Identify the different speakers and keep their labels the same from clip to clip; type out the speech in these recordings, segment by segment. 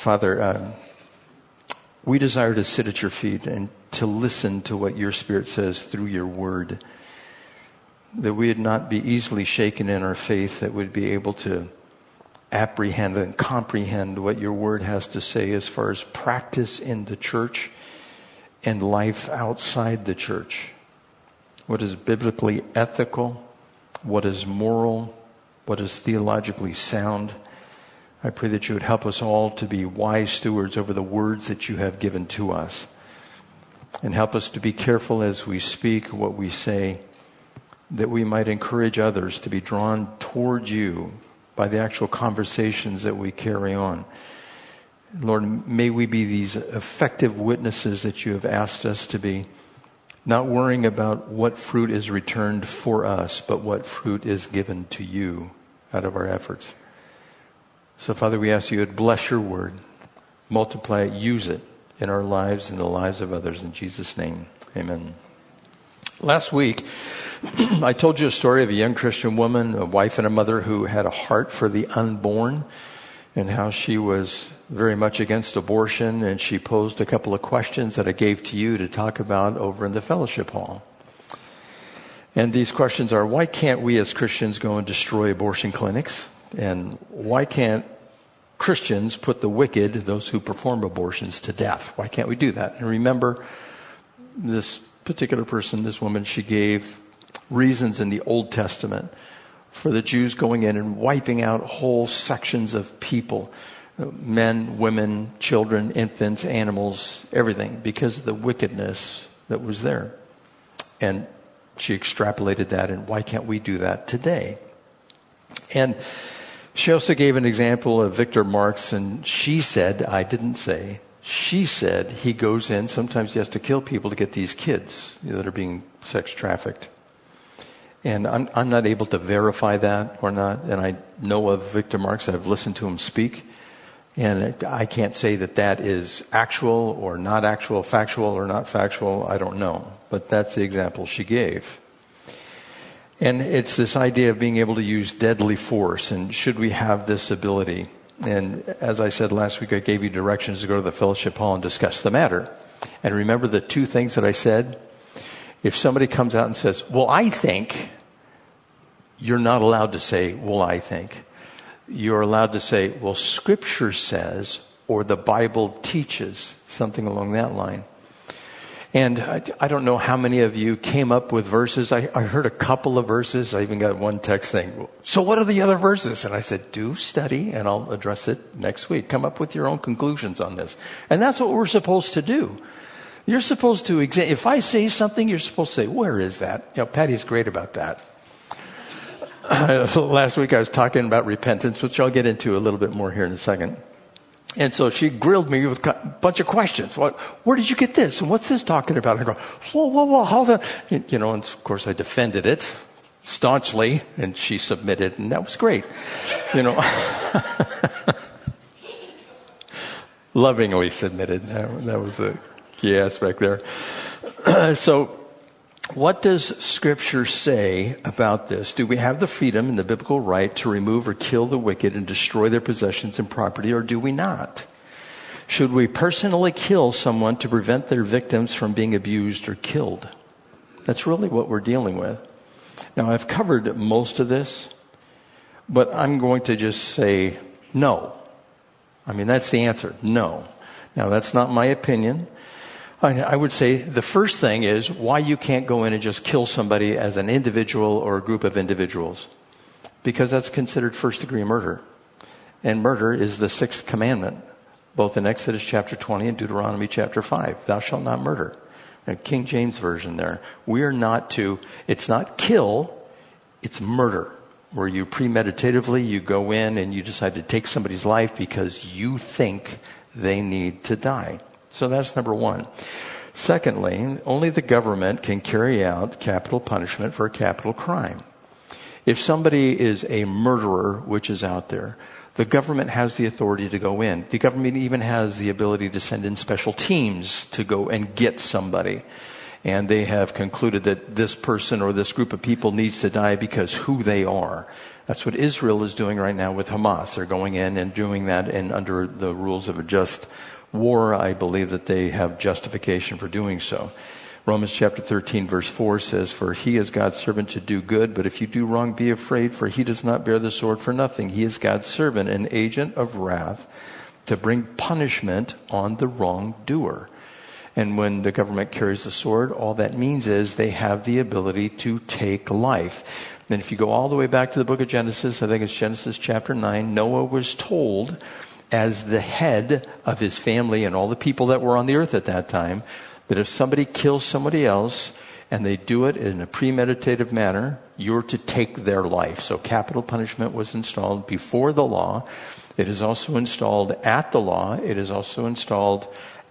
Speaker 1: Father, we desire to sit at your feet and to listen to what your Spirit says through your word, that we would not be easily shaken in our faith, that we'd be able to apprehend and comprehend what your word has to say as far as practice in the church and life outside the church. What is biblically ethical, what is moral, what is theologically sound. I pray that you would help us all to be wise stewards over the words that you have given to us. And help us to be careful as we speak what we say, that we might encourage others to be drawn toward you by the actual conversations that we carry on. Lord, may we be these effective witnesses that you have asked us to be, not worrying about what fruit is returned for us, but what fruit is given to you out of our efforts. So, Father, we ask you to bless your word, multiply it, use it in our lives and the lives of others. In Jesus' name, amen. Last week, I told you a story of a young Christian woman, a wife and a mother who had a heart for the unborn, and how she was very much against abortion, and she posed a couple of questions that I gave to you to talk about over in the fellowship hall. And these questions are, why can't we as Christians go and destroy abortion clinics? And why can't Christians put the wicked, those who perform abortions, to death? Why can't we do that? And remember, this particular person, this woman, she gave reasons in the Old Testament for the Jews going in and wiping out whole sections of people, men, women, children, infants, animals, everything, because of the wickedness that was there. And she extrapolated that, and why can't we do that today? And she also gave an example of Victor Marx, and she said, I didn't say, she said he goes in, sometimes he has to kill people to get these kids that are being sex trafficked. And I'm not able to verify that or not. And I know of Victor Marx. I've listened to him speak. And I can't say that that is actual or not actual, factual or not factual. I don't know. But that's the example she gave. And it's this idea of being able to use deadly force. And should we have this ability? And as I said last week, I gave you directions to go to the fellowship hall and discuss the matter. And remember the two things that I said? If somebody comes out and says, well, I think, you're not allowed to say, well, I think. You're allowed to say, well, Scripture says, or the Bible teaches, something along that line. And I don't know how many of you came up with verses. I heard a couple of verses. I even got one text saying, so what are the other verses? And I said, do study, and I'll address it next week. Come up with your own conclusions on this. And that's what we're supposed to do. You're supposed to if I say something, you're supposed to say, where is that? You know, Patty's great about that. Last week I was talking about repentance, which I'll get into a little bit more here in a second. And so she grilled me with a bunch of questions. Where did you get this? And what's this talking about? And I go, whoa, hold on. You know, and of course I defended it staunchly, and she submitted, and that was great. You know, lovingly submitted. That was the key aspect there. So what does Scripture say about this? Do we have the freedom and the biblical right to remove or kill the wicked and destroy their possessions and property, or do we not? Should we personally kill someone to prevent their victims from being abused or killed? That's really what we're dealing with. Now, I've covered most of this, but I'm going to just say no. I mean, that's the answer, no. Now, that's not my opinion. I would say the first thing is why you can't go in and just kill somebody as an individual or a group of individuals. Because that's considered first-degree murder. And murder is the sixth commandment, both in Exodus chapter 20 and Deuteronomy chapter 5. Thou shalt not murder. And King James Version there. We are not to, it's not kill, it's murder. Where you premeditatively, you go in and you decide to take somebody's life because you think they need to die. So that's number one. Secondly, only the government can carry out capital punishment for a capital crime. If somebody is a murderer, which is out there, the government has the authority to go in. The government even has the ability to send in special teams to go and get somebody. and they have concluded that this person or this group of people needs to die because who they are. That's what Israel is doing right now with Hamas. They're going in and doing that, and under the rules of a just war, I believe that they have justification for doing so. Romans chapter 13 verse 4 says, "For he is God's servant to do good, but if you do wrong, be afraid, for he does not bear the sword for nothing. He is God's servant, an agent of wrath, to bring punishment on the wrongdoer." And when the government carries the sword, all that means is they have the ability to take life. And if you go all the way back to the book of Genesis, I think it's Genesis chapter 9, Noah was told, as the head of his family and all the people that were on the earth at that time, that if somebody kills somebody else and they do it in a premeditative manner, you're to take their life. So capital punishment was installed before the law. It is also installed at the law. It is also installed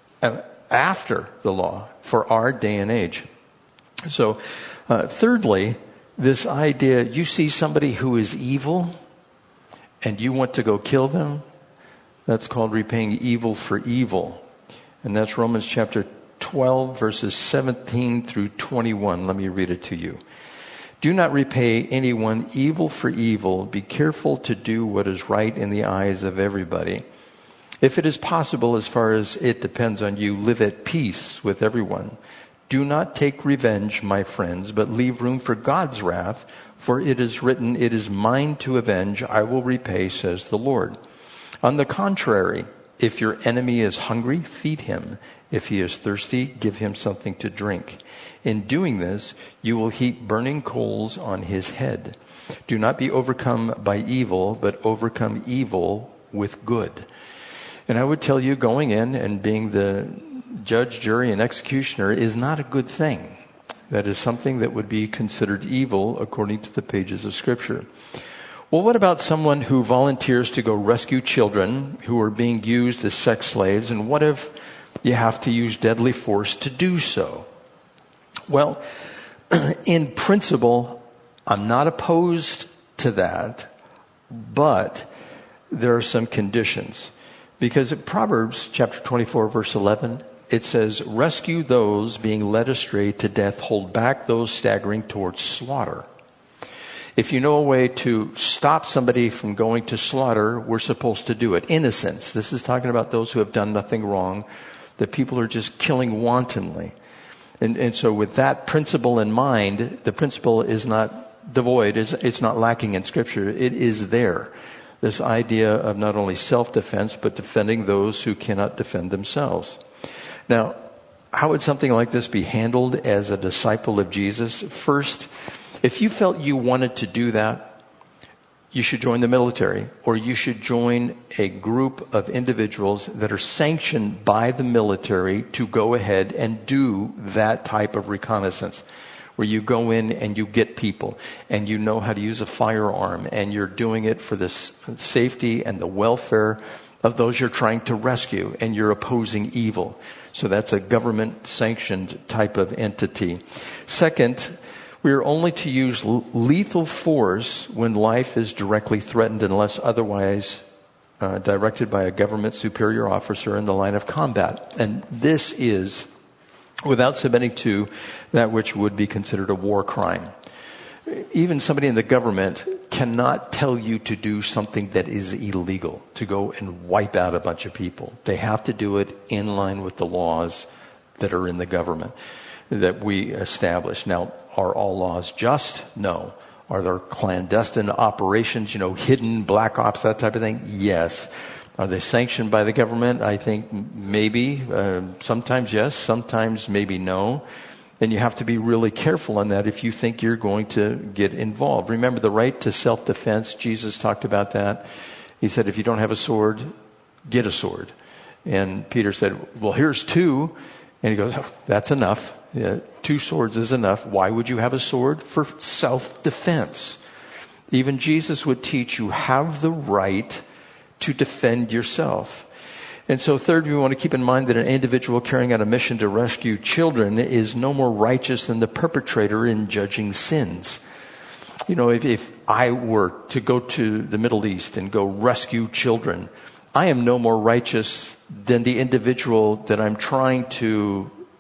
Speaker 1: after the law for our day and age. So, thirdly, this idea, you see somebody who is evil and you want to go kill them, that's called repaying evil for evil. And that's Romans chapter 12, verses 17 through 21. Let me read it to you. "Do not repay anyone evil for evil. Be careful to do what is right in the eyes of everybody. If it is possible, as far as it depends on you, live at peace with everyone. Do not take revenge, my friends, but leave room for God's wrath, for it is written, 'It is mine to avenge, I will repay,' says the Lord. On the contrary, if your enemy is hungry, feed him. If he is thirsty, give him something to drink. In doing this, you will heap burning coals on his head. Do not be overcome by evil, but overcome evil with good." And I would tell you, going in and being the judge, jury, and executioner is not a good thing. That is something that would be considered evil according to the pages of Scripture. Well, what about someone who volunteers to go rescue children who are being used as sex slaves? And what if you have to use deadly force to do so? Well, in principle, I'm not opposed to that, but there are some conditions. Because in Proverbs chapter 24, verse 11, it says, "Rescue those being led astray to death, hold back those staggering towards slaughter." If you know a way to stop somebody from going to slaughter, we're supposed to do it. Innocents. This is talking about those who have done nothing wrong, that people are just killing wantonly. And so with that principle in mind, the principle is not devoid. It's not lacking in Scripture. It is there. This idea of not only self-defense, but defending those who cannot defend themselves. Now, how would something like this be handled as a disciple of Jesus? First, if you felt you wanted to do that, you should join the military, or you should join a group of individuals that are sanctioned by the military to go ahead and do that type of reconnaissance, where you go in and you get people and you know how to use a firearm and you're doing it for the safety and the welfare of those you're trying to rescue, and you're opposing evil. So that's a government sanctioned type of entity. Second, we are only to use lethal force when life is directly threatened, unless otherwise directed by a government superior officer in the line of combat. And this is without submitting to that which would be considered a war crime. Even somebody in the government cannot tell you to do something that is illegal, to go and wipe out a bunch of people. They have to do it in line with the laws that are in the government that we establish. Now, are all laws just? No. Are there clandestine operations, hidden black ops, that type of thing? Yes. Are they sanctioned by the government? I think maybe. Sometimes yes, sometimes maybe no. And you have to be really careful on that if you think you're going to get involved. Remember the right to self-defense. Jesus talked about that. He said, if you don't have a sword, get a sword. And Peter said, well, here's 2. And he goes, oh, that's enough. 2 swords is enough. Why would you have a sword? For self-defense. Even Jesus would teach you have the right to defend yourself. And so third, we want to keep in mind that an individual carrying out a mission to rescue children is no more righteous than the perpetrator in judging sins. If I were to go to the Middle East and go rescue children, I am no more righteous than the individual that I'm trying to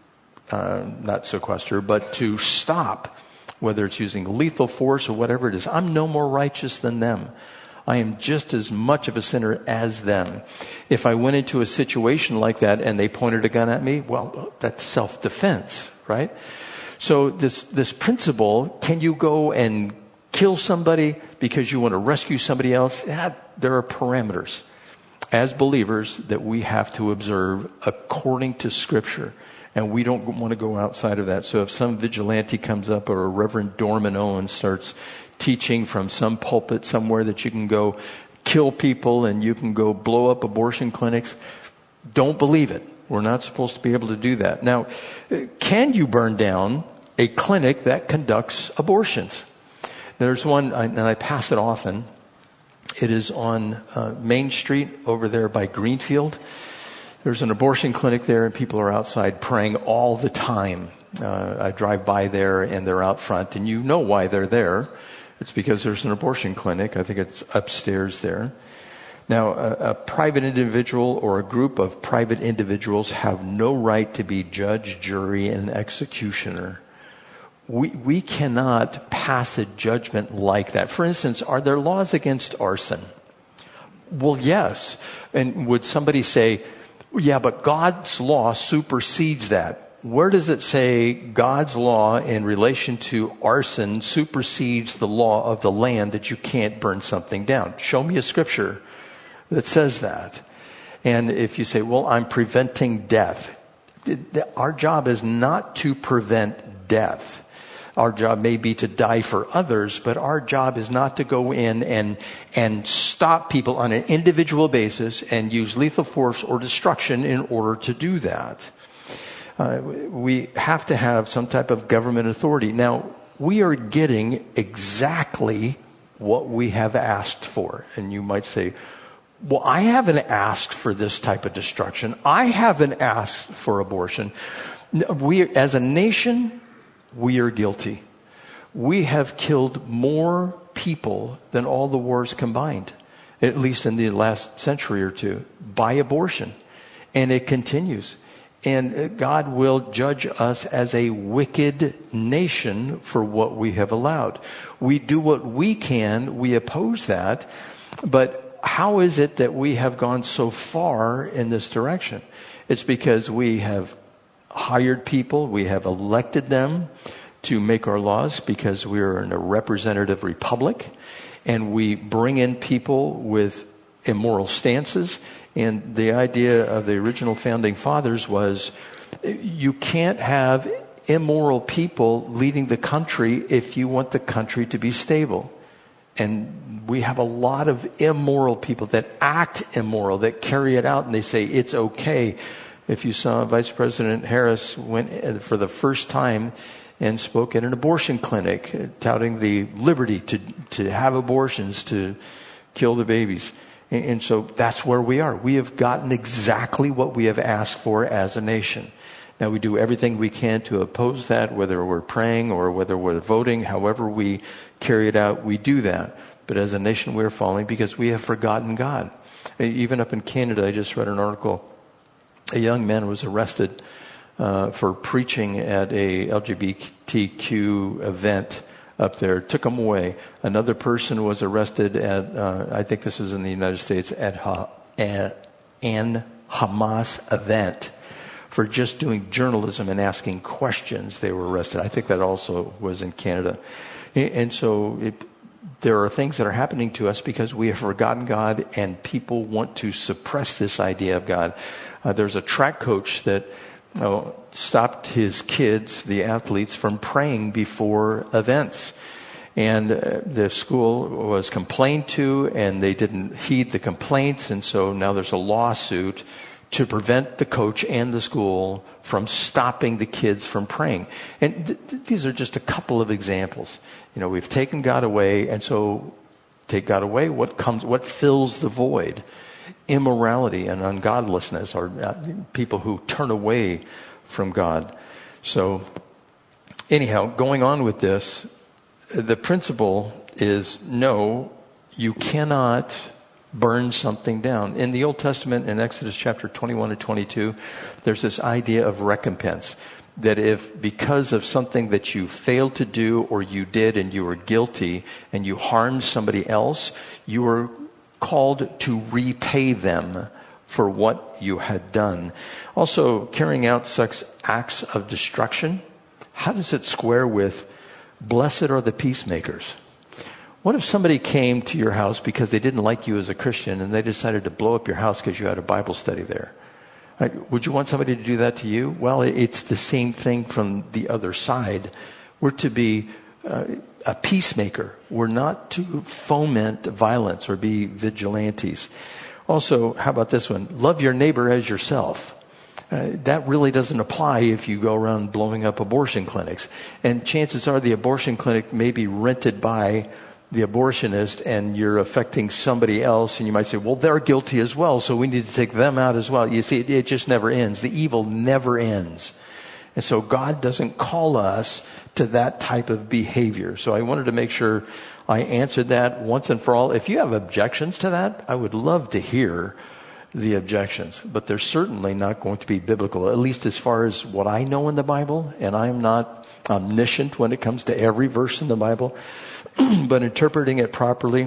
Speaker 1: not sequester, but to stop, whether it's using lethal force or whatever it is. I'm no more righteous than them. I am just as much of a sinner as them. If I went into a situation like that and they pointed a gun at me, well, that's self-defense, right? So this principle, can you go and kill somebody because you want to rescue somebody else? There are parameters as believers that we have to observe according to Scripture. And we don't want to go outside of that. So if some vigilante comes up or a Reverend Dorman Owens starts teaching from some pulpit somewhere that you can go kill people and you can go blow up abortion clinics, don't believe it. We're not supposed to be able to do that. Now, can you burn down a clinic that conducts abortions? There's one, and I pass it often. It is on Main Street over there by Greenfield. There's an abortion clinic there, and people are outside praying all the time. I drive by there, and they're out front, and you know why they're there. It's because there's an abortion clinic. I think it's upstairs there. Now, a private individual or a group of private individuals have no right to be judge, jury, and executioner. We cannot pass a judgment like that. For instance, are there laws against arson? Well, yes. And would somebody say, yeah, but God's law supersedes that? Where does it say God's law in relation to arson supersedes the law of the land that you can't burn something down? Show me a scripture that says that. And if you say, well, I'm preventing death. Our job is not to prevent death. Our job may be to die for others, but our job is not to go in and stop people on an individual basis and use lethal force or destruction in order to do that. We have to have some type of government authority. Now, we are getting exactly what we have asked for. And you might say, well, I haven't asked for this type of destruction. I haven't asked for abortion. We, as a nation, we are guilty. We have killed more people than all the wars combined, at least in the last century or two, by abortion. And it continues. And God will judge us as a wicked nation for what we have allowed. We do what we can. We oppose that. But how is it that we have gone so far in this direction? It's because we have hired people. We have elected them to make our laws because we are in a representative republic. And we bring in people with immoral stances. And the idea of the original founding fathers was you can't have immoral people leading the country if you want the country to be stable. And we have a lot of immoral people that act immoral, that carry it out, and they say it's okay. If you saw Vice President Harris went for the first time and spoke at an abortion clinic, touting the liberty to have abortions, to kill the babies. And so that's where we are. We have gotten exactly what we have asked for as a nation. Now, we do everything we can to oppose that, whether we're praying or whether we're voting, however we carry it out, we do that. But as a nation, we're falling because we have forgotten God. Even up in Canada, I just read an article. A young man was arrested for preaching at a LGBTQ event up there. Took him away. Another person was arrested at, I think this was in the United States, at an Hamas event for just doing journalism and asking questions. They were arrested. I think that also was in Canada. And so there are things that are happening to us because we have forgotten God, and people want to suppress this idea of God. There's a track coach that stopped his kids, the athletes, from praying before events. And the school was complained to, and they didn't heed the complaints. And so now there's a lawsuit to prevent the coach and the school from stopping the kids from praying. And these are just a couple of examples. You know, we've taken God away, and so take God away, what fills the void? Immorality and ungodlessness, or people who turn away from God. So anyhow, going on with this, the principle is no, you cannot burn something down. In the Old Testament, in Exodus chapter 21 and 22, there's this idea of recompense. that if because of something that you failed to do or you did and you were guilty and you harmed somebody else, you were called to repay them for what you had done. Also, carrying out such acts of destruction, how does it square with blessed are the peacemakers? What if somebody came to your house because they didn't like you as a Christian and they decided to blow up your house because you had a Bible study there? Would you want somebody to do that to you? Well, it's the same thing from the other side. We're to be a peacemaker. We're not to foment violence or be vigilantes. Also, how about this one? Love your neighbor as yourself. That really doesn't apply if you go around blowing up abortion clinics. And chances are the abortion clinic may be rented by the abortionist and you're affecting somebody else, and you might say, well, they're guilty as well, so we need to take them out as well. You see, it just never ends. The evil never ends. And so God doesn't call us to that type of behavior. So I wanted to make sure I answered that once and for all. If you have objections to that, I would love to hear the objections, but they're certainly not going to be biblical, at least as far as what I know in the Bible, and I'm not omniscient when it comes to every verse in the Bible. But interpreting it properly,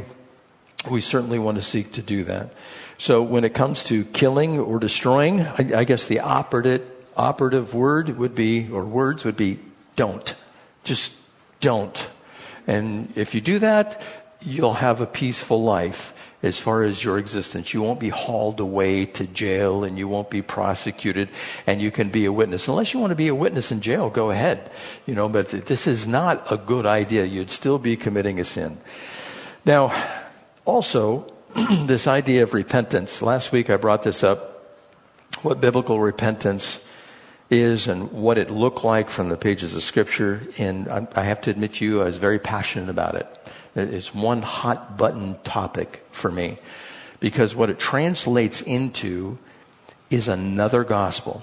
Speaker 1: we certainly want to seek to do that. So when it comes to killing or destroying, I guess the operative word would be, or words would be, don't. Just don't. And if you do that, you'll have a peaceful life as far as your existence. You won't be hauled away to jail and you won't be prosecuted, and you can be a witness. Unless you want to be a witness in jail, go ahead. But this is not a good idea. You'd still be committing a sin. Now, also, this idea of repentance. Last week I brought this up, what biblical repentance is and what it looked like from the pages of Scripture. And I have to admit to you, I was very passionate about it. It's one hot button topic for me, because what it translates into is another gospel.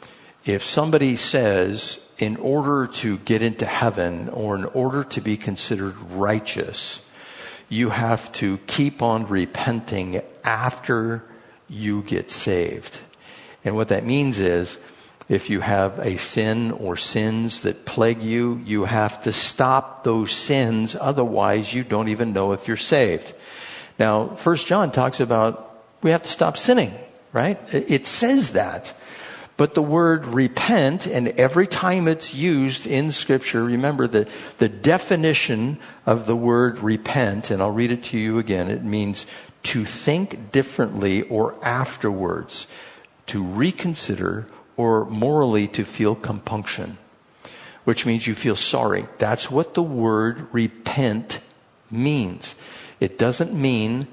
Speaker 1: If somebody says, in order to get into heaven or in order to be considered righteous, you have to keep on repenting after you get saved. And what that means is, if you have a sin or sins that plague you, you have to stop those sins. Otherwise, you don't even know if you're saved. Now, 1 John talks about we have to stop sinning, right? It says that. But the word repent, and every time it's used in Scripture, remember the definition of the word repent, and I'll read it to you again. It means to think differently or afterwards, to reconsider, or morally to feel compunction, which means you feel sorry. That's what the word repent means. It doesn't mean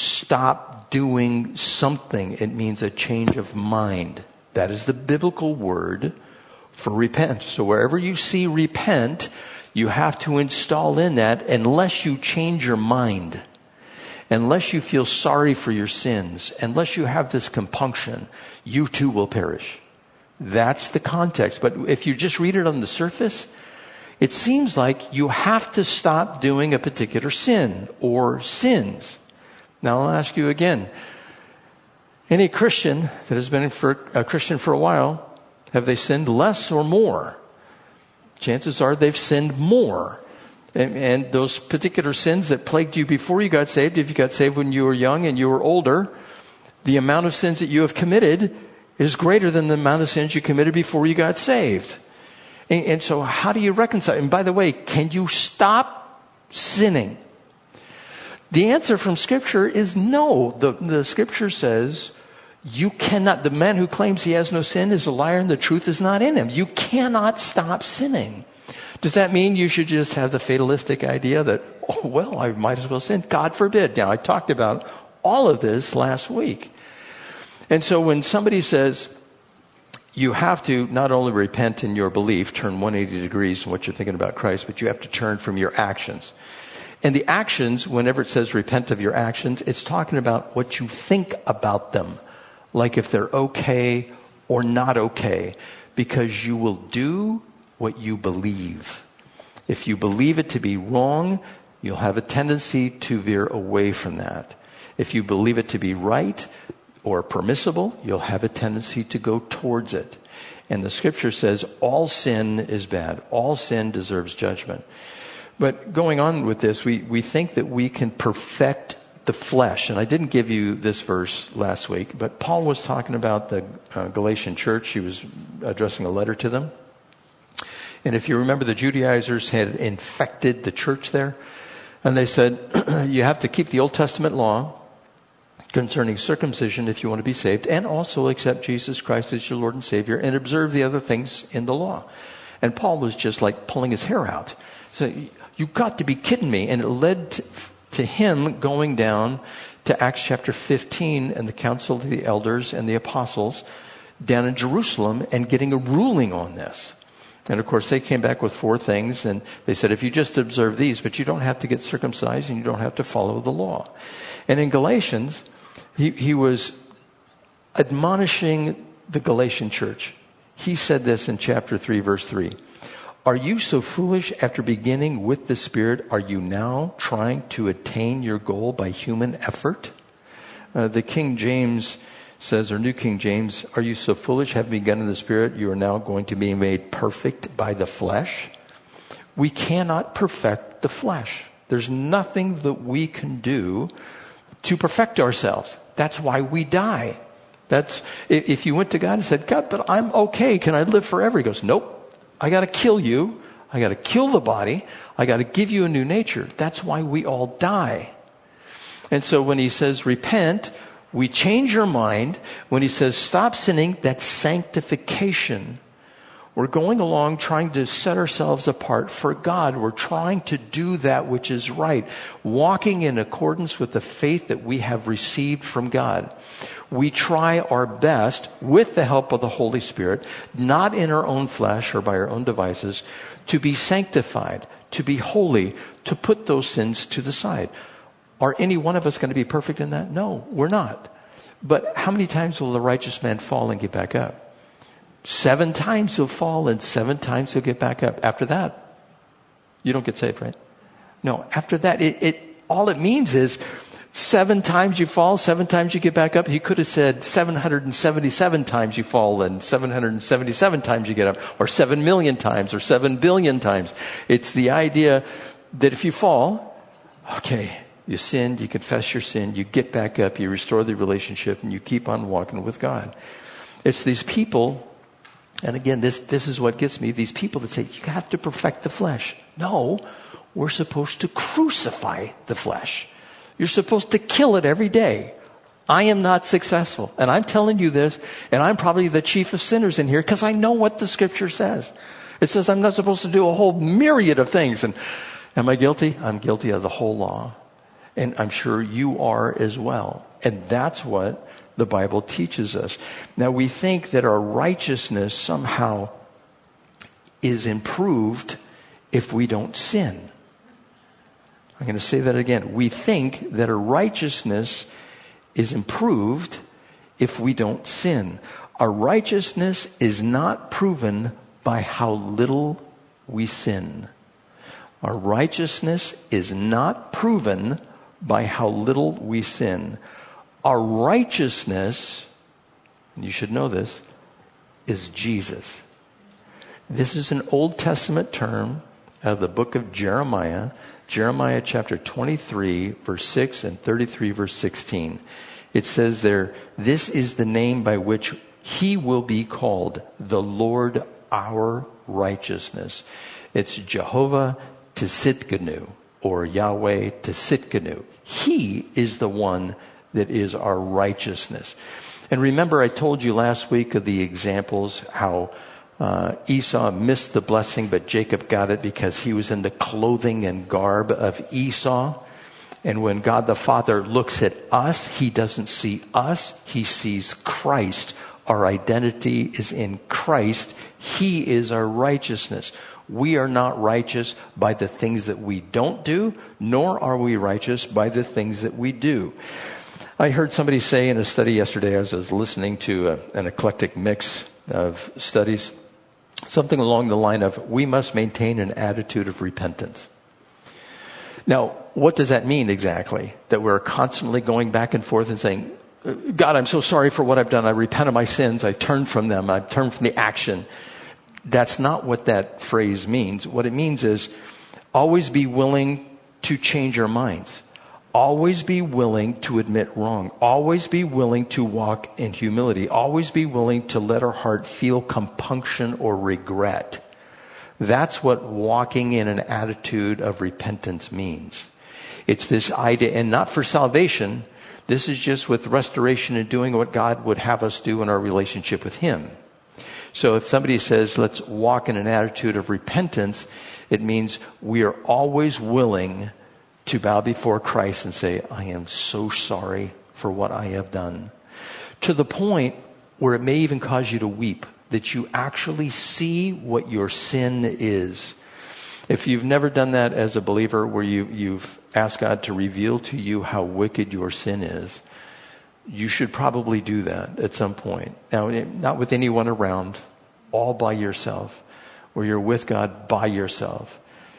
Speaker 1: stop doing something. It means a change of mind. That is the biblical word for repent. So wherever you see repent, you have to install in that, unless you change your mind, unless you feel sorry for your sins, unless you have this compunction, you too will perish. That's the context. But if you just read it on the surface, it seems like you have to stop doing a particular sin or sins. Now I'll ask you again. Any Christian that has been a Christian for a while, have they sinned less or more? Chances are they've sinned more. And those particular sins that plagued you before you got saved, if you got saved when you were young and you were older, the amount of sins that you have committed is greater than the amount of sins you committed before you got saved. And so how do you reconcile? And by the way, can you stop sinning? The answer from Scripture is no. The Scripture says you cannot. The man who claims he has no sin is a liar, and the truth is not in him. You cannot stop sinning. Does that mean you should just have the fatalistic idea that, oh, well, I might as well sin? God forbid. Now, I talked about all of this last week. And so when somebody says you have to not only repent in your belief, turn 180 degrees in what you're thinking about Christ, but you have to turn from your actions. And the actions, whenever it says repent of your actions, it's talking about what you think about them, like if they're okay or not okay, because you will do what you believe. If you believe it to be wrong, you'll have a tendency to veer away from that. If you believe it to be right, or permissible, you'll have a tendency to go towards it. And the scripture says all sin is bad. All sin deserves judgment. But going on with this, we think that we can perfect the flesh. And I didn't give you this verse last week, but Paul was talking about the Galatian church. He was addressing a letter to them. And if you remember, the Judaizers had infected the church there. And they said, you have to keep the Old Testament law concerning circumcision if you want to be saved, and also accept Jesus Christ as your Lord and Savior, and observe the other things in the law. And Paul was just like pulling his hair out. So you've got to be kidding me. And it led to him going down to Acts chapter 15 and the council of the elders and the apostles down in Jerusalem and getting a ruling on this. And of course, they came back with 4 things, and they said, if you just observe these, but you don't have to get circumcised and you don't have to follow the law. And in Galatians, he was admonishing the Galatian church. He said this in chapter 3, verse 3. Are you so foolish? After beginning with the Spirit, are you now trying to attain your goal by human effort? The King James says, or New King James, are you so foolish? Having begun in the Spirit, you are now going to be made perfect by the flesh? We cannot perfect the flesh. There's nothing that we can do to perfect ourselves. That's why we die. That's, if you went to God and said, God, but I'm okay. Can I live forever? He goes, nope. I got to kill you. I got to kill the body. I got to give you a new nature. That's why we all die. And so when he says repent, we change our mind. When he says stop sinning, that's sanctification. We're going along trying to set ourselves apart for God. We're trying to do that which is right, walking in accordance with the faith that we have received from God. We try our best with the help of the Holy Spirit, not in our own flesh or by our own devices, to be sanctified, to be holy, to put those sins to the side. Are any one of us going to be perfect in that? No, we're not. But how many times will the righteous man fall and get back up? 7 times he'll fall and 7 times he'll get back up. After that, you don't get saved, right? No, after that, all it means is 7 times you fall, 7 times you get back up. He could have said 777 times you fall and 777 times you get up, or 7 million times, or 7 billion times. It's the idea that if you fall, okay, you sinned, you confess your sin, you get back up, you restore the relationship, and you keep on walking with God. It's these people, and again, this is what gets me, these people that say, you have to perfect the flesh. No, we're supposed to crucify the flesh. You're supposed to kill it every day. I am not successful. And I'm telling you this, and I'm probably the chief of sinners in here because I know what the scripture says. It says I'm not supposed to do a whole myriad of things. And am I guilty? I'm guilty of the whole law. And I'm sure you are as well. And that's what the Bible teaches us. Now, we think that our righteousness somehow is improved if we don't sin. I'm going to say that again. We think that our righteousness is improved if we don't sin. Our righteousness is not proven by how little we sin. Our righteousness is not proven by how little we sin. Our righteousness, and you should know this, is Jesus. This is an Old Testament term out of the book of Jeremiah. Jeremiah chapter 23, verse 6 and 33, verse 16. It says there, this is the name by which he will be called, the Lord our righteousness. It's Jehovah Tsidkenu, or Yahweh Tsidkenu. He is the one that is our righteousness. And remember, I told you last week of the examples how Esau missed the blessing, but Jacob got it because he was in the clothing and garb of Esau. And when God the Father looks at us, he doesn't see us, he sees Christ. Our identity is in Christ. He is our righteousness. We are not righteous by the things that we don't do, nor are we righteous by the things that we do. I heard somebody say in a study yesterday, as I was listening to an eclectic mix of studies, something along the line of, we must maintain an attitude of repentance. Now, what does that mean exactly? That we're constantly going back and forth and saying, God, I'm so sorry for what I've done. I repent of my sins. I turn from them. I turn from the action. That's not what that phrase means. What it means is always be willing to change our minds. Always be willing to admit wrong. Always be willing to walk in humility. Always be willing to let our heart feel compunction or regret. That's what walking in an attitude of repentance means. It's this idea, and not for salvation. This is just with restoration and doing what God would have us do in our relationship with Him. So if somebody says, let's walk in an attitude of repentance, it means we are always willing to bow before Christ and say, I am so sorry for what I have done. To the point where it may even cause you to weep, that you actually see what your sin is. If you've never done that as a believer, where you've asked God to reveal to you how wicked your sin is, you should probably do that at some point. Now, not with anyone around, all by yourself, where you're with God by yourself.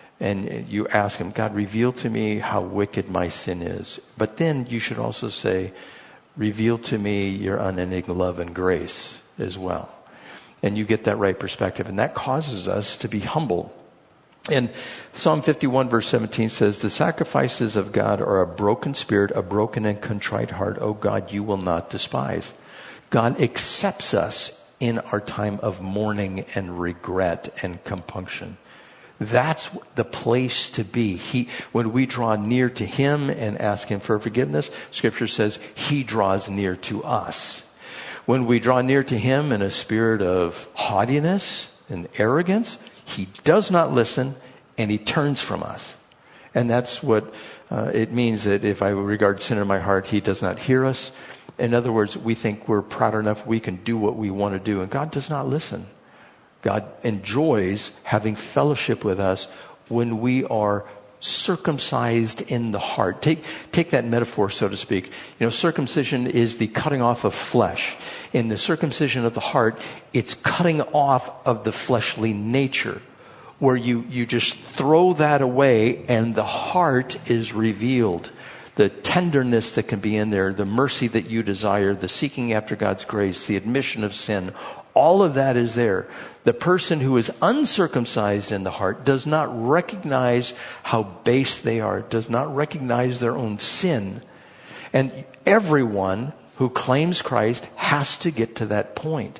Speaker 1: And you ask Him, God, reveal to me how wicked my sin is. But then you should also say, reveal to me your unending love and grace as well. And you get that right perspective. And that causes us to be humble. And Psalm 51 verse 17 says, the sacrifices of God are a broken spirit, a broken and contrite heart. Oh God, you will not despise. God accepts us in our time of mourning and regret and compunction. That's the place to be. When we draw near to Him and ask Him for forgiveness, Scripture says He draws near to us. When we draw near to Him in a spirit of haughtiness and arrogance, He does not listen, and He turns from us. And that's what it means, that if I regard sin in my heart, He does not hear us. In other words, we think we're proud enough we can do what we want to do, and God does not listen. God enjoys having fellowship with us when we are circumcised in the heart. Take that metaphor, so to speak. Circumcision is the cutting off of flesh. In the circumcision of the heart, it's cutting off of the fleshly nature, where you just throw that away and the heart is revealed. The tenderness that can be in there, the mercy that you desire, the seeking after God's grace, the admission of sin, all of that is there. The person who is uncircumcised in the heart does not recognize how base they are, does not recognize their own sin. And everyone who claims Christ has to get to that point.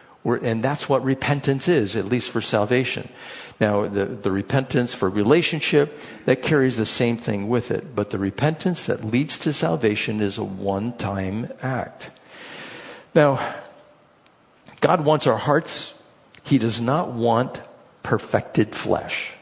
Speaker 1: And that's what repentance is, at least for salvation. Now, the repentance for relationship, that carries the same thing with it. But the repentance that leads to salvation is a one-time act. Now, God wants our hearts. He does not want perfected flesh.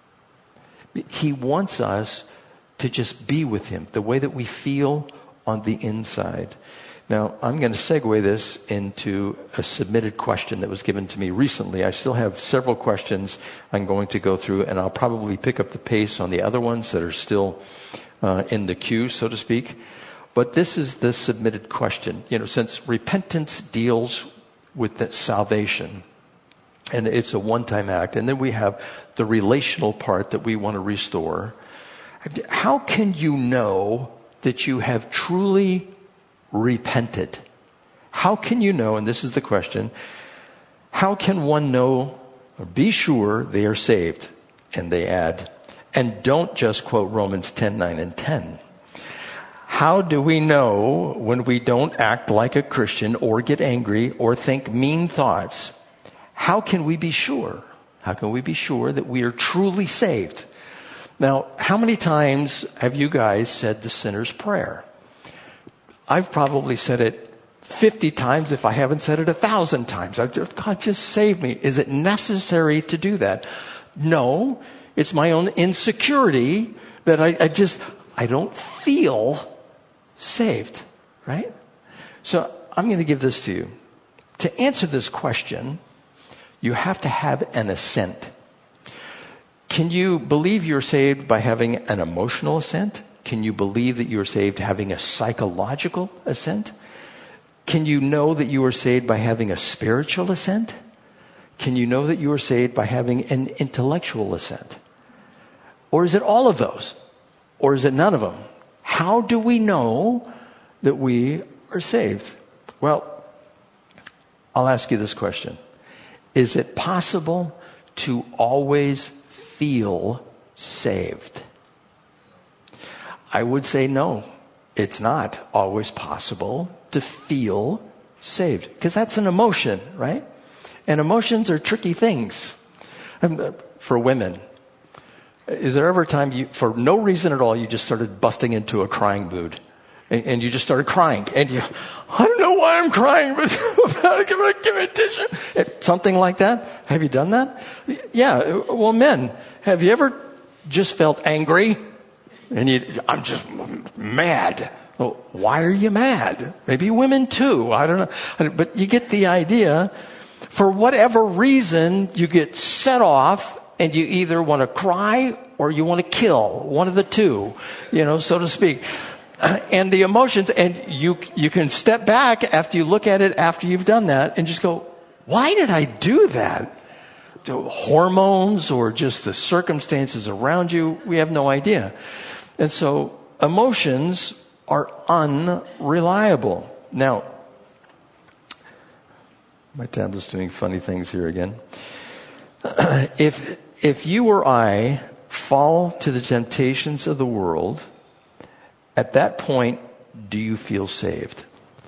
Speaker 1: He wants us to just be with Him, the way that we feel on the inside. Now, I'm going to segue this into a submitted question that was given to me recently. I still have several questions I'm going to go through, and I'll probably pick up the pace on the other ones that are still in the queue, so to speak. But this is the submitted question. Since repentance deals with the salvation, and it's a one-time act, and then we have the relational part that we want to restore, how can you know that you have truly repented? How can you know, and this is the question, how can one know or be sure they are saved? And they add, and don't just quote Romans 10:9 and 10. How do we know when we don't act like a Christian or get angry or think mean thoughts? How can we be sure? How can we be sure that we are truly saved? Now, how many times have you guys said the sinner's prayer? I've probably said it 50 times if I haven't said it 1,000 times. God, just save me. Is it necessary to do that? No, it's my own insecurity that I don't feel saved, right? So I'm going to give this to you. To answer this question, you have to have an assent. Can you believe you're saved by having an emotional assent? Can you believe that you're saved having a psychological assent? Can you know that you are saved by having a spiritual assent? Can you know that you are saved by having an intellectual assent? Or is it all of those? Or is it none of them? How do we know that we are saved. Well, I'll ask you this question. Is it possible to always feel saved? I would say no. It's not always possible to feel saved, because that's an emotion, right? And emotions are tricky things. For women, is there ever a time you, for no reason at all, you just started busting into a crying mood? And you just started crying. And you, I don't know why I'm crying, but give me a tissue. Something like that? Have you done that? Yeah. Well, men, have you ever just felt angry? And I'm just mad. Well, why are you mad? Maybe women too. I don't know. But you get the idea. For whatever reason, you get set off and you either want to cry or you want to kill. One of the two, so to speak. And the emotions, and you can step back after you look at it after you've done that and just go, why did I do that? Hormones or just the circumstances around you, we have no idea. And so emotions are unreliable. Now, my tablet's doing funny things here again. If you or I fall to the temptations of the world, at that point, do you feel saved?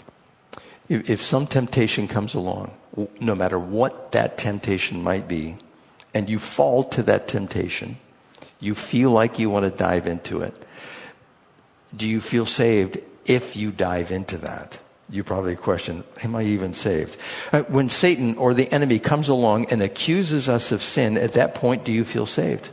Speaker 1: If some temptation comes along, no matter what that temptation might be, and you fall to that temptation, you feel like you want to dive into it, do you feel saved if you dive into that? You probably question, am I even saved? When Satan or the enemy comes along and accuses us of sin, at that point, do you feel saved?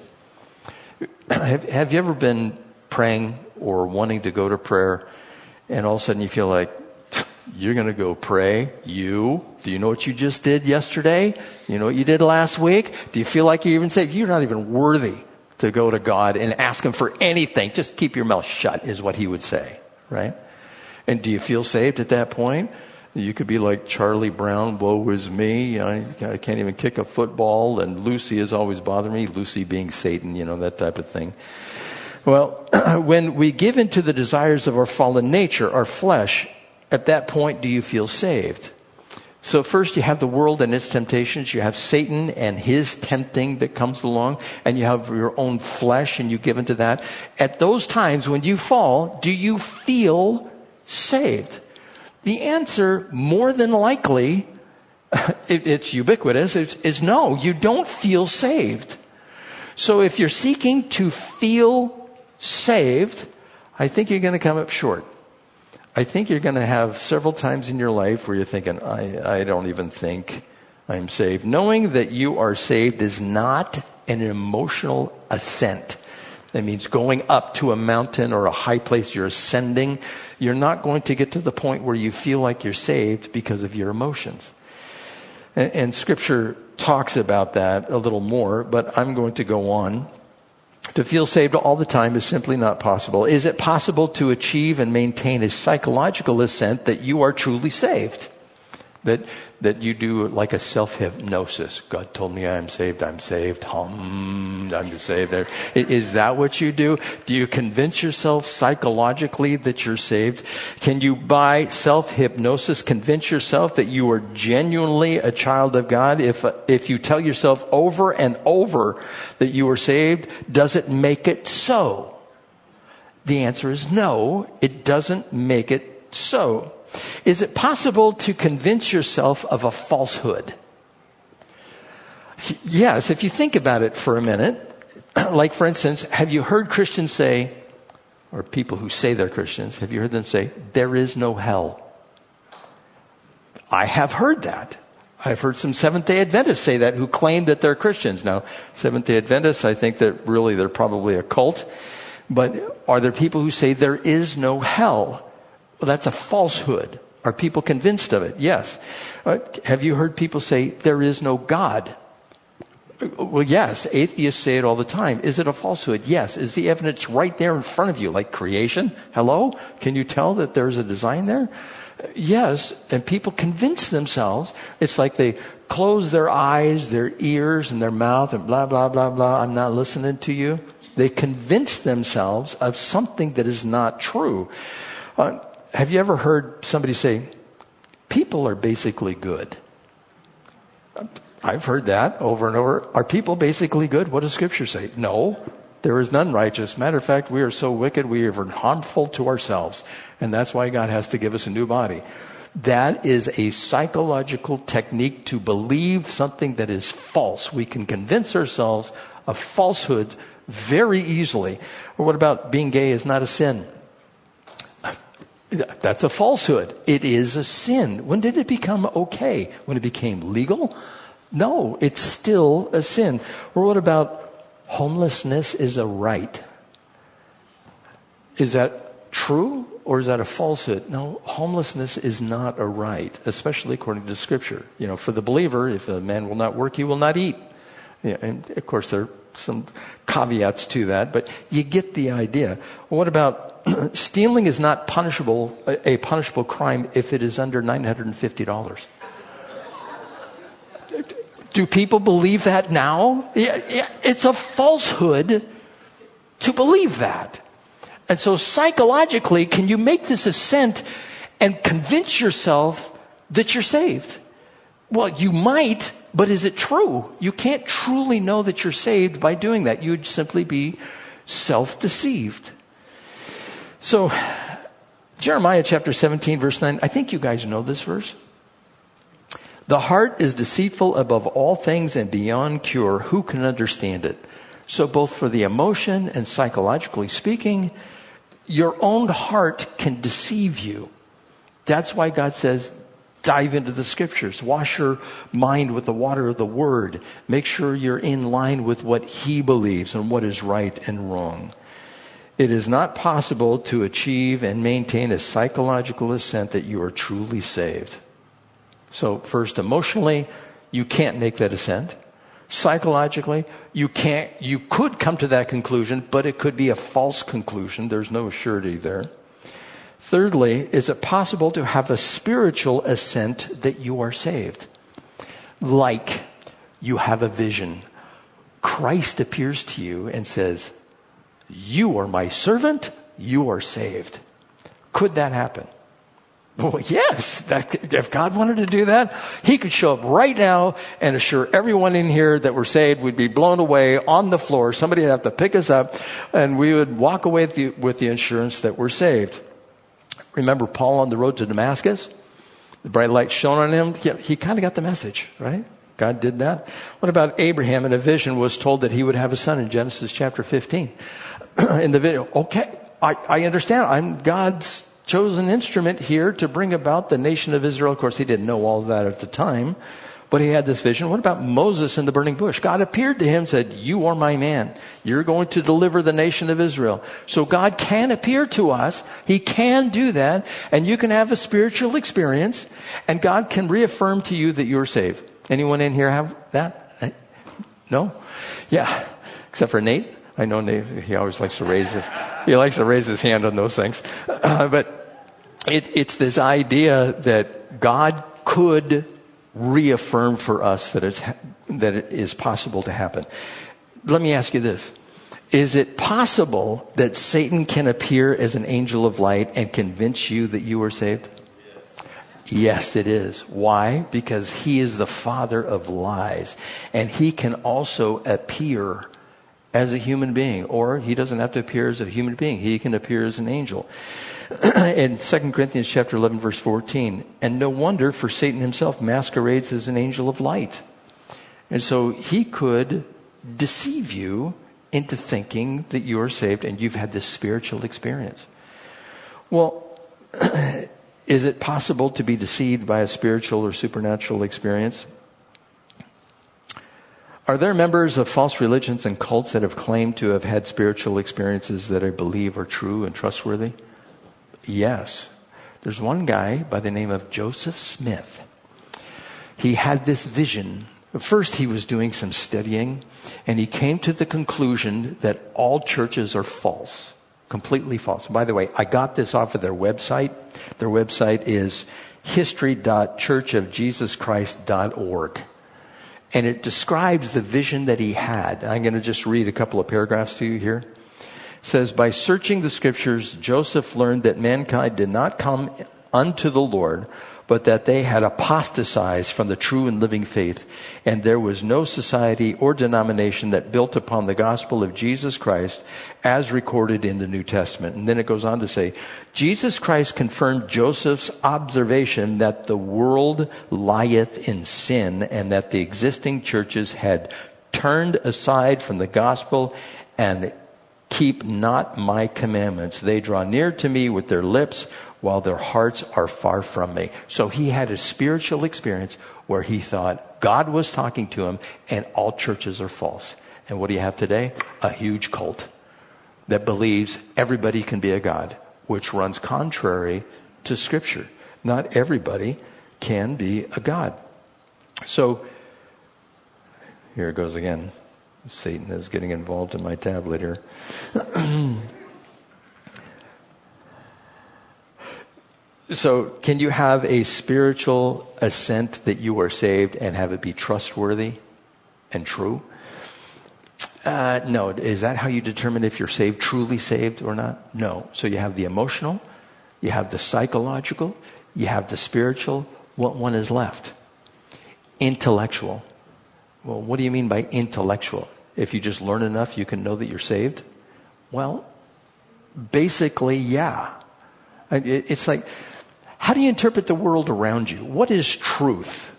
Speaker 1: Have you ever been praying or wanting to go to prayer, and all of a sudden you feel like, you're going to go pray? Do you know what you just did yesterday? You know what you did last week? Do you feel like you're even saved? You're not even worthy to go to God and ask Him for anything. Just keep your mouth shut is what He would say, right? And do you feel saved at that point? You could be like Charlie Brown, woe is me. I can't even kick a football, and Lucy is always bothering me. Lucy being Satan, that type of thing. Well, when we give into the desires of our fallen nature, our flesh, at that point, do you feel saved? So first you have the world and its temptations. You have Satan and his tempting that comes along. And you have your own flesh and you give into that. At those times when you fall, do you feel saved? The answer, more than likely, it's ubiquitous, is no, you don't feel saved. So if you're seeking to feel saved, I think you're going to come up short. I think you're going to have several times in your life where you're thinking, I don't even think I'm saved. Knowing that you are saved is not an emotional ascent. That means going up to a mountain or a high place, you're ascending. You're not going to get to the point where you feel like you're saved because of your emotions. And Scripture talks about that a little more, but I'm going to go on. To feel saved all the time is simply not possible. Is it possible to achieve and maintain a psychological ascent that you are truly saved? That you do like a self-hypnosis. God told me I'm saved. I'm saved. I'm just saved. Is that what you do? Do you convince yourself psychologically that you're saved? Can you, by self-hypnosis, convince yourself that you are genuinely a child of God? If you tell yourself over and over that you are saved, does it make it so? The answer is no, it doesn't make it so. Is it possible to convince yourself of a falsehood? Yes, if you think about it for a minute. Like, for instance, have you heard Christians say, or people who say they're Christians, have you heard them say, there is no hell? I have heard that. I've heard some Seventh-day Adventists say that who claim that they're Christians. Now, Seventh-day Adventists, I think that really they're probably a cult. But are there people who say there is no hell? Well, that's a falsehood. Are people convinced of it? Yes. Have you heard people say there is no God? Well, yes. Atheists say it all the time. Is it a falsehood? Yes. Is the evidence right there in front of you, like creation? Hello? Can you tell that there's a design there? Yes. And people convince themselves. It's like they close their eyes, their ears, and their mouth, and blah, blah, blah, blah. I'm not listening to you. They convince themselves of something that is not true. have you ever heard somebody say, people are basically good? I've heard that over and over. Are people basically good? What does Scripture say? No, there is none righteous. Matter of fact, we are so wicked, we are harmful to ourselves. And that's why God has to give us a new body. That is a psychological technique to believe something that is false. We can convince ourselves of falsehood very easily. Or what about being gay is not a sin? That's a falsehood. It is a sin. When did it become okay? When it became legal? No, it's still a sin. Or what about homelessness is a right? Is that true or is that a falsehood? No, homelessness is not a right, especially according to Scripture. For the believer, if a man will not work, he will not eat. And of course, there are some caveats to that, but you get the idea. What about stealing is not a punishable crime if it is under $950. Do people believe that now? Yeah, it's a falsehood to believe that. And so psychologically, can you make this assent and convince yourself that you're saved? Well, you might, but is it true? You can't truly know that you're saved by doing that. You'd simply be self-deceived. So, Jeremiah chapter 17, verse 9, I think you guys know this verse. The heart is deceitful above all things and beyond cure. Who can understand it? So both for the emotion and psychologically speaking, your own heart can deceive you. That's why God says, dive into the Scriptures. Wash your mind with the water of the Word. Make sure you're in line with what He believes and what is right and wrong. It is not possible to achieve and maintain a psychological assent that you are truly saved. So first, emotionally, you can't make that assent. Psychologically, you could come to that conclusion, but it could be a false conclusion. There's no surety there. Thirdly, is it possible to have a spiritual assent that you are saved? Like you have a vision. Christ appears to you and says, you are my servant, you are saved. Could that happen? Well, yes. If God wanted to do that, He could show up right now and assure everyone in here that we're saved. We'd be blown away on the floor. Somebody would have to pick us up, and we would walk away with the assurance that we're saved. Remember Paul on the road to Damascus? The bright light shone on him. He kind of got the message, right? God did that. What about Abraham? In a vision was told that he would have a son in Genesis chapter 15. In the video, okay, I understand. I'm God's chosen instrument here to bring about the nation of Israel. Of course, he didn't know all of that at the time, but he had this vision. What about Moses in the burning bush? God appeared to him and said, you are my man. You're going to deliver the nation of Israel. So God can appear to us. He can do that. And you can have a spiritual experience, and God can reaffirm to you that you're saved. Anyone in here have that? No? Yeah. Except for Nate. I know Nate, he always likes to raise his hand on those things. But it's this idea that God could reaffirm for us that it is possible to happen. Let me ask you this. Is it possible that Satan can appear as an angel of light and convince you that you are saved? Yes, it is. Why? Because he is the father of lies. And he can also appear as a human being. Or he doesn't have to appear as a human being. He can appear as an angel. In 2 Corinthians chapter 11, verse 14, and no wonder, for Satan himself masquerades as an angel of light. And so he could deceive you into thinking that you are saved and you've had this spiritual experience. Well, is it possible to be deceived by a spiritual or supernatural experience? Are there members of false religions and cults that have claimed to have had spiritual experiences that I believe are true and trustworthy? Yes. There's one guy by the name of Joseph Smith. He had this vision. First, he was doing some studying, and he came to the conclusion that all churches are false. Completely false. By the way, I got this off of their website. Their website is history.churchofjesuschrist.org. And it describes the vision that he had. I'm going to just read a couple of paragraphs to you here. says, by searching the scriptures, Joseph learned that mankind did not come unto the Lord, but that they had apostatized from the true and living faith, and there was no society or denomination that built upon the gospel of Jesus Christ as recorded in the New Testament. And then it goes on to say, Jesus Christ confirmed Joseph's observation that the world lieth in sin, and that the existing churches had turned aside from the gospel and keep not my commandments. They draw near to me with their lips, while their hearts are far from me. So he had a spiritual experience where he thought God was talking to him, and all churches are false. And what do you have today? A huge cult that believes everybody can be a God, which runs contrary to Scripture. Not everybody can be a God. So here it goes again. Satan is getting involved in my tablet here. So can you have a spiritual assent that you are saved and have it be trustworthy and true? No. Is that how you determine if you're saved, truly saved or not? No. So you have the emotional, you have the psychological, you have the spiritual. What one is left? Intellectual. Well, what do you mean by intellectual? If you just learn enough, you can know that you're saved? Well, basically, yeah. It's like, how do you interpret the world around you? What is truth?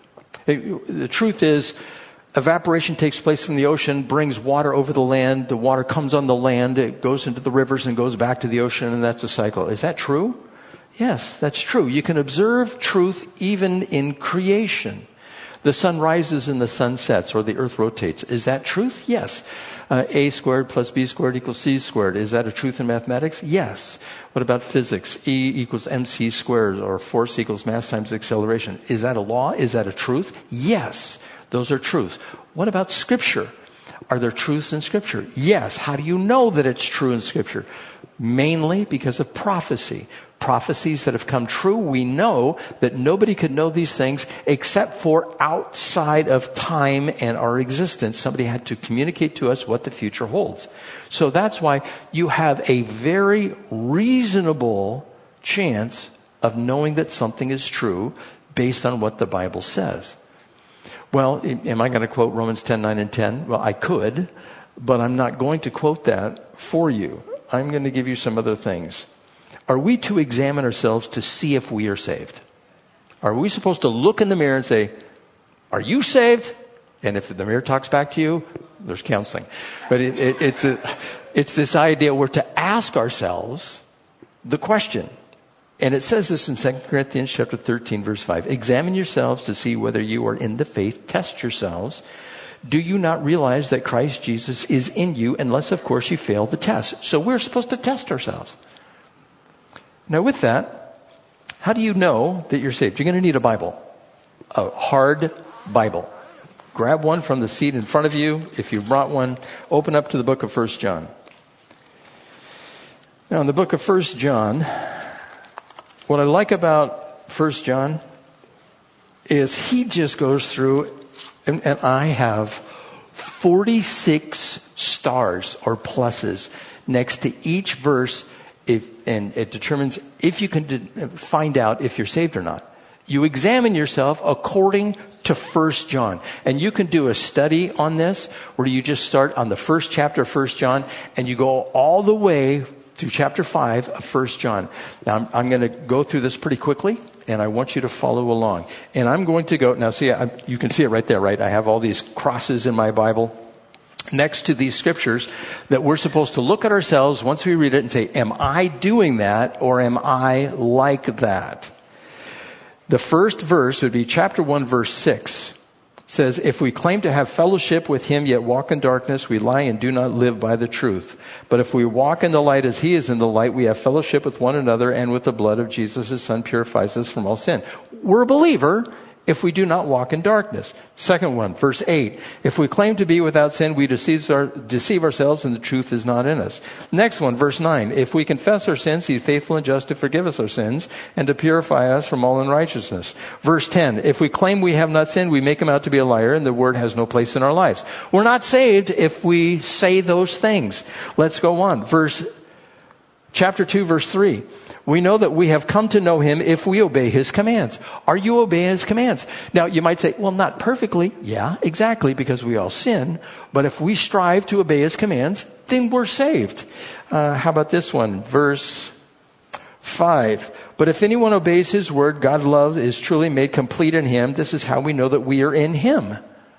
Speaker 1: The truth is, evaporation takes place from the ocean, brings water over the land. The water comes on the land, it goes into the rivers and goes back to the ocean, and that's a cycle. Is that true? Yes, that's true. You can observe truth even in creation. The sun rises and the sun sets, or the earth rotates. Is that truth? Yes. A squared plus B squared equals C squared. Is that a truth in mathematics? Yes. What about physics? E equals mc squared, or force equals mass times acceleration. Is that a law? Is that a truth? Yes. Those are truths. What about Scripture? Are there truths in Scripture? Yes. How do you know that it's true in Scripture? Mainly because of prophecy. Prophecies that have come true, we know that nobody could know these things except for outside of time and our existence. Somebody had to communicate to us what the future holds. So that's why you have a very reasonable chance of knowing that something is true based on what the Bible says. Well, am I going to quote Romans 10:9 and 10? Well, I could, but I'm not going to quote that for you. I'm going to give you some other things. Are we to examine ourselves to see if we are saved? Are we supposed to look in the mirror and say, are you saved? And if the mirror talks back to you, there's counseling. But it's this idea we're to ask ourselves the question. And it says this in 2 Corinthians chapter 13, verse 5. Examine yourselves to see whether you are in the faith. Test yourselves. Do you not realize that Christ Jesus is in you, unless, of course, you fail the test? So we're supposed to test ourselves. Now, with that, how do you know that you're saved? You're going to need a Bible, a hard Bible. Grab one from the seat in front of you. If you brought one, open up to the book of 1 John. Now, in the book of 1 John, what I like about 1 John is he just goes through, and I have 46 stars or pluses next to each verse. And it determines if you can find out if you're saved or not. You examine yourself according to 1 John. And you can do a study on this where you just start on the first chapter of 1 John and you go all the way through chapter 5 of 1 John. Now, I'm going to go through this pretty quickly, and I want you to follow along. And I'm going to go, now see, you can see it right there, right? I have all these crosses in my Bible next to these scriptures that we're supposed to look at ourselves once we read it and say, am I doing that or am I like that? The first verse would be chapter 1, verse 6. It says, if we claim to have fellowship with him yet walk in darkness, we lie and do not live by the truth. But if we walk in the light as he is in the light, we have fellowship with one another, and with the blood of Jesus, his son, purifies us from all sin. We're a believer if we do not walk in darkness. Second one, verse 8. If we claim to be without sin, we deceive ourselves and the truth is not in us. Next one, verse 9. If we confess our sins, He is faithful and just to forgive us our sins and to purify us from all unrighteousness. Verse 10. If we claim we have not sinned, we make Him out to be a liar and the word has no place in our lives. We're not saved if we say those things. Let's go on. Chapter 2, verse 3. We know that we have come to know Him if we obey His commands. Are you obeying His commands? Now, you might say, well, not perfectly. Yeah, exactly, because we all sin. But if we strive to obey His commands, then we're saved. How about this one? Verse 5. But if anyone obeys His word, God's love is truly made complete in Him. This is how we know that we are in Him.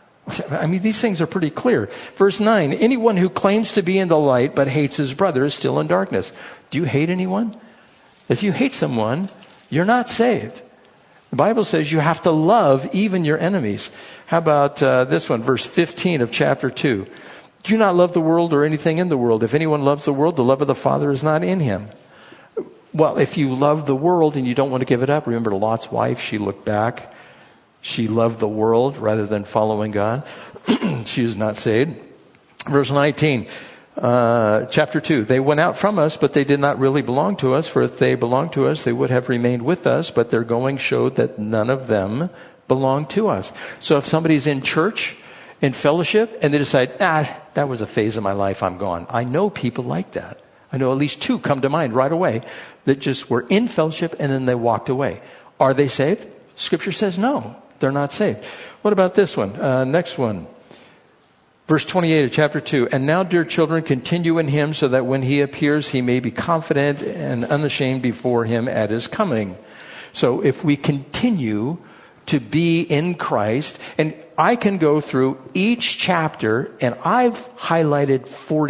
Speaker 1: I mean, these things are pretty clear. Verse 9. Anyone who claims to be in the light but hates his brother is still in darkness. Do you hate anyone? If you hate someone, you're not saved. The Bible says you have to love even your enemies. How about this one, verse 15 of chapter 2. Do not love the world or anything in the world. If anyone loves the world, the love of the Father is not in him. Well, if you love the world and you don't want to give it up, remember Lot's wife, she looked back. She loved the world rather than following God. She is not saved. Verse 19. Chapter 2, they went out from us, but they did not really belong to us, for if they belonged to us, they would have remained with us, but their going showed that none of them belonged to us. So if somebody's in church, in fellowship, and they decide, that was a phase of my life, I'm gone. I know people like that. I know at least 2 come to mind right away that just were in fellowship and then they walked away. Are they saved? Scripture says no, they're not saved. What about this one? Next one. Verse 28 of chapter 2, and now, dear children, continue in Him so that when He appears, He may be confident and unashamed before Him at His coming. So if we continue to be in Christ, and I can go through each chapter, and I've highlighted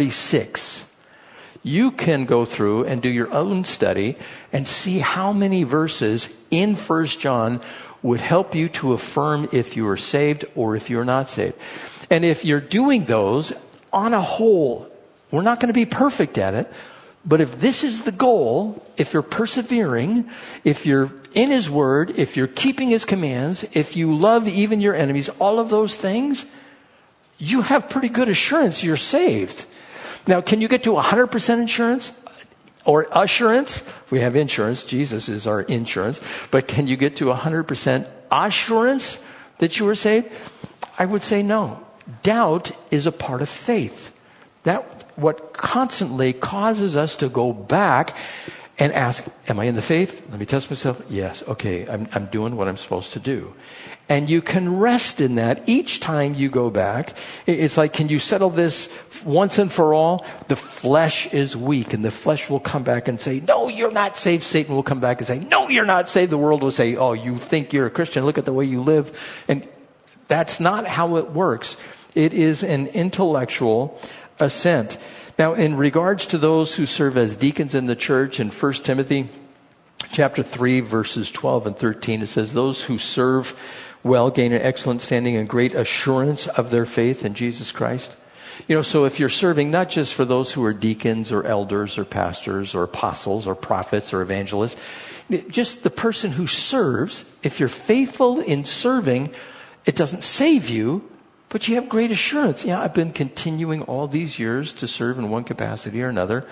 Speaker 1: 46. You can go through and do your own study and see how many verses in 1 John would help you to affirm if you are saved or if you're not saved. And if you're doing those, on a whole, we're not going to be perfect at it. But if this is the goal, if you're persevering, if you're in His Word, if you're keeping His commands, if you love even your enemies, all of those things, you have pretty good assurance you're saved. Now, can you get to 100% insurance? Or assurance? We have insurance. Jesus is our insurance. But can you get to 100% assurance that you are saved? I would say no. Doubt is a part of faith. That what constantly causes us to go back and ask, am I in the faith? Let me test myself. Yes. Okay. I'm doing what I'm supposed to do. And you can rest in that each time you go back. It's like, can you settle this once and for all? The flesh is weak, and the flesh will come back and say, no, you're not saved. Satan will come back and say, no, you're not saved. The world will say, oh, you think you're a Christian. Look at the way you live. And that's not how it works. It is an intellectual assent. Now, in regards to those who serve as deacons in the church, in 1 Timothy chapter 3, verses 12 and 13, it says, those who serve well gain an excellent standing and great assurance of their faith in Jesus Christ. So if you're serving not just for those who are deacons or elders or pastors or apostles or prophets or evangelists, just the person who serves, if you're faithful in serving, it doesn't save you, but you have great assurance. Yeah, I've been continuing all these years to serve in one capacity or another.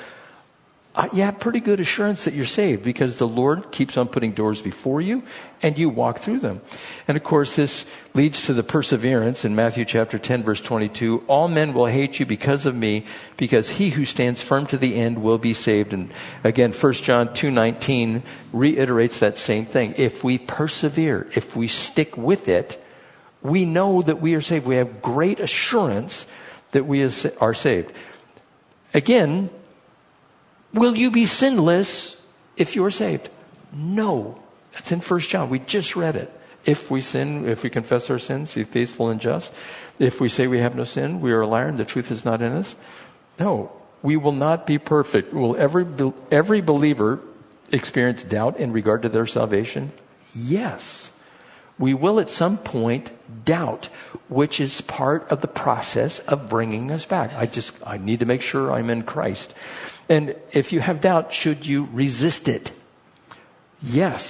Speaker 1: You have pretty good assurance that you're saved because the Lord keeps on putting doors before you and you walk through them. And of course, this leads to the perseverance in Matthew chapter 10, verse 22. All men will hate you because of me, because he who stands firm to the end will be saved. And again, 1 John 2:19 reiterates that same thing. If we persevere, if we stick with it, we know that we are saved. We have great assurance that we are saved. Again, will you be sinless if you're saved? No. That's in 1 John. We just read it. If we sin, if we confess our sins, He's faithful and just. If we say we have no sin, we are a liar and the truth is not in us. No, we will not be perfect. Will every believer experience doubt in regard to their salvation? Yes. We will at some point doubt, which is part of the process of bringing us back. I need to make sure I'm in Christ. And if you have doubt, should you resist it? Yes.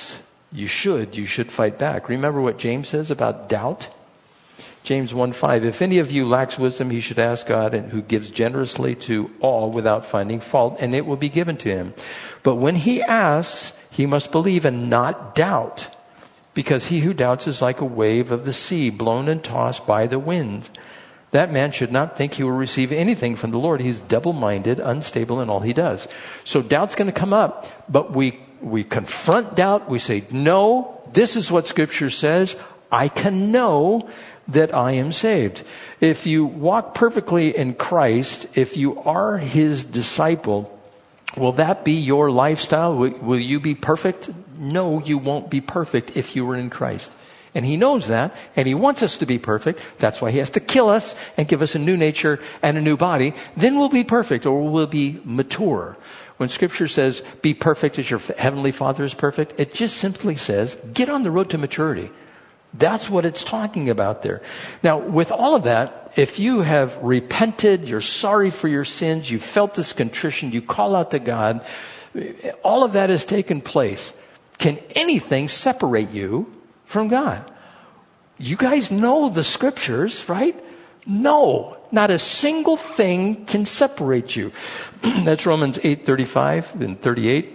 Speaker 1: You should fight back. Remember what James says about doubt? James 1:5, if any of you lacks wisdom, he should ask God, and who gives generously to all without finding fault, and it will be given to him. But when he asks, he must believe and not doubt, because he who doubts is like a wave of the sea, blown and tossed by the wind. That man should not think he will receive anything from the Lord. He's double-minded, unstable in all he does. So doubt's going to come up, but we confront doubt. We say, no, this is what Scripture says. I can know that I am saved. If you walk perfectly in Christ, if you are his disciple, will that be your lifestyle? Will you be perfect? No, you won't be perfect if you were in Christ. And he knows that, and he wants us to be perfect. That's why he has to kill us and give us a new nature and a new body. Then we'll be perfect, or we'll be mature. When Scripture says, be perfect as your heavenly Father is perfect, it just simply says, get on the road to maturity. That's what it's talking about there. Now, with all of that, if you have repented, you're sorry for your sins, you felt this contrition, you call out to God, all of that has taken place. Can anything separate you from God? You guys know the Scriptures, right? No, not a single thing can separate you. That's Romans 8:35 and 38.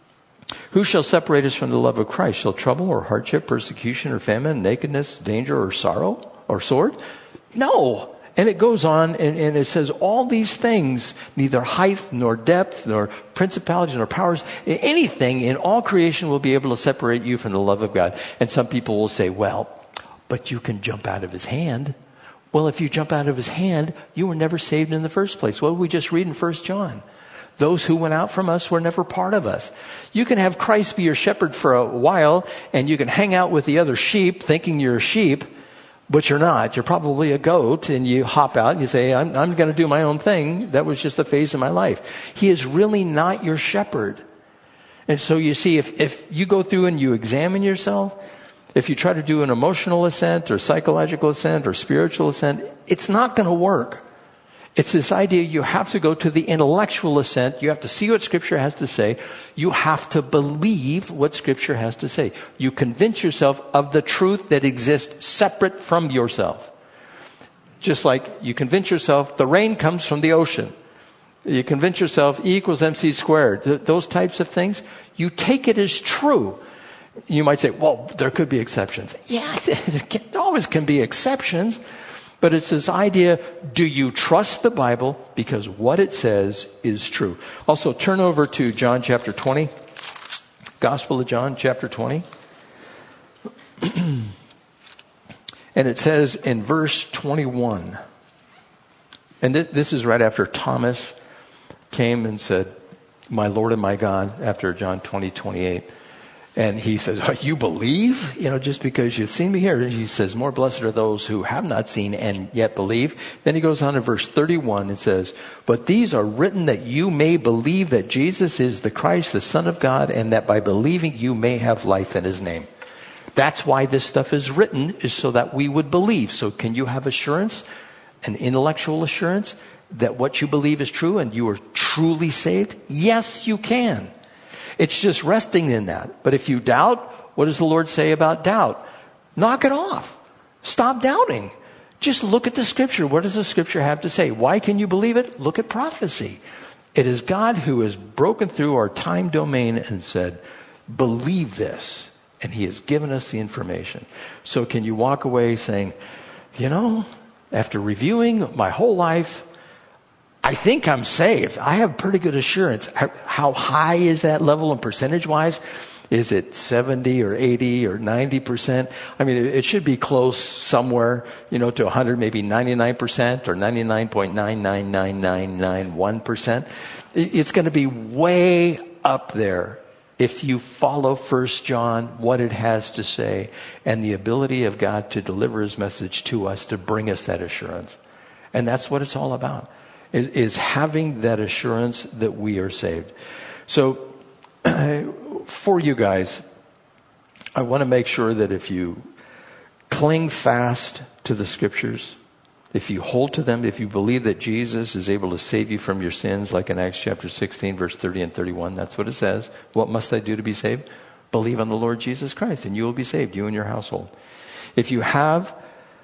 Speaker 1: Who shall separate us from the love of Christ? Shall trouble or hardship, persecution or famine, nakedness, danger or sorrow or sword? No. And it goes on and it says all these things, neither height nor depth nor principalities nor powers, anything in all creation will be able to separate you from the love of God. And some people will say, well, but you can jump out of his hand. Well, if you jump out of his hand, you were never saved in the first place. What did we just read in 1 John? Those who went out from us were never part of us. You can have Christ be your shepherd for a while, and you can hang out with the other sheep thinking you're a sheep, but you're not. You're probably a goat, and you hop out and you say, I'm going to do my own thing. That was just a phase of my life. He is really not your shepherd. And so you see, if you go through and you examine yourself, if you try to do an emotional ascent or psychological ascent or spiritual ascent, it's not going to work. It's this idea you have to go to the intellectual ascent. You have to see what Scripture has to say. You have to believe what Scripture has to say. You convince yourself of the truth that exists separate from yourself. Just like you convince yourself the rain comes from the ocean. You convince yourself E equals MC squared. Those types of things. You take it as true. You might say, well, there could be exceptions. Yeah, there always can be exceptions. But it's this idea, do you trust the Bible because what it says is true? Also, turn over to John chapter 20. Gospel of John chapter 20. And it says in verse 21. And this is right after Thomas came and said, my Lord and my God, after John 20:28. And he says, oh, you believe? Just because you've seen me here. And he says, more blessed are those who have not seen and yet believe. Then he goes on to verse 31 and says, but these are written that you may believe that Jesus is the Christ, the Son of God, and that by believing you may have life in his name. That's why this stuff is written, is so that we would believe. So can you have assurance, an intellectual assurance, that what you believe is true and you are truly saved? Yes, you can. It's just resting in that. But if you doubt, what does the Lord say about doubt? Knock it off. Stop doubting. Just look at the Scripture. What does the Scripture have to say? Why can you believe it? Look at prophecy. It is God who has broken through our time domain and said, believe this. And he has given us the information. So can you walk away saying, after reviewing my whole life, I think I'm saved. I have pretty good assurance. How high is that level and percentage-wise? Is it 70 or 80 or 90%? I mean, it should be close somewhere, to 100, maybe 99% or 99.99991%. It's going to be way up there if you follow 1 John, what it has to say, and the ability of God to deliver his message to us to bring us that assurance. And that's what it's all about. Is having that assurance that we are saved. So for you guys, I want to make sure that if you cling fast to the Scriptures, if you hold to them, if you believe that Jesus is able to save you from your sins, like in Acts chapter 16, verse 30 and 31, that's what it says. What must I do to be saved? Believe on the Lord Jesus Christ and you will be saved, you and your household. If you have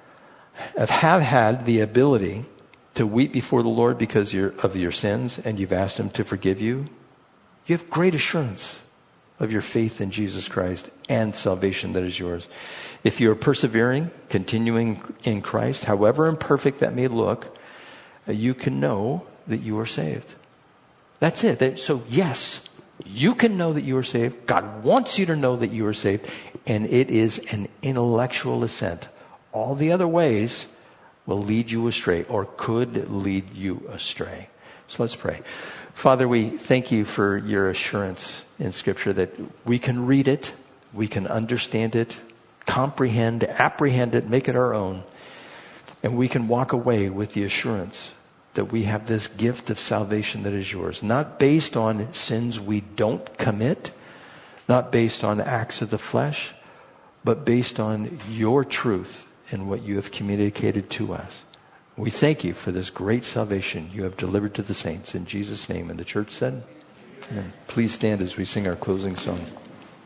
Speaker 1: had the ability to weep before the Lord because of your sins and you've asked Him to forgive you, you have great assurance of your faith in Jesus Christ and salvation that is yours. If you're persevering, continuing in Christ, however imperfect that may look, you can know that you are saved. That's it. So yes, you can know that you are saved. God wants you to know that you are saved. And it is an intellectual assent. All the other ways will lead you astray or could lead you astray. So let's pray. Father, we thank you for your assurance in Scripture that we can read it, we can understand it, comprehend, apprehend it, make it our own. And we can walk away with the assurance that we have this gift of salvation that is yours. Not based on sins we don't commit, not based on acts of the flesh, but based on your truth and what you have communicated to us. We thank you for this great salvation you have delivered to the saints. In Jesus' name. And the church said, Amen. Please stand as we sing our closing song.